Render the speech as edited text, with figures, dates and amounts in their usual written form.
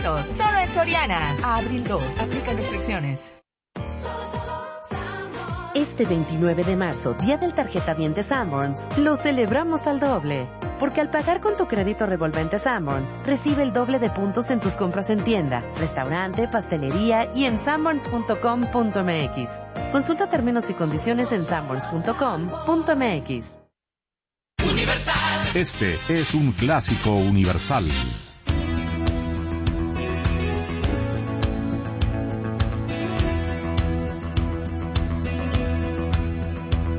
Solo en Soriana. A abril 2. Aplican restricciones. Este 29 de marzo, Día del Tarjetaviente Sanborns, lo celebramos al doble. Porque al pagar con tu crédito revolvente Sanborns, recibe el doble de puntos en tus compras en tienda, restaurante, pastelería y en sanborns.com.mx. Consulta términos y condiciones en sanborns.com.mx. Este es un clásico universal.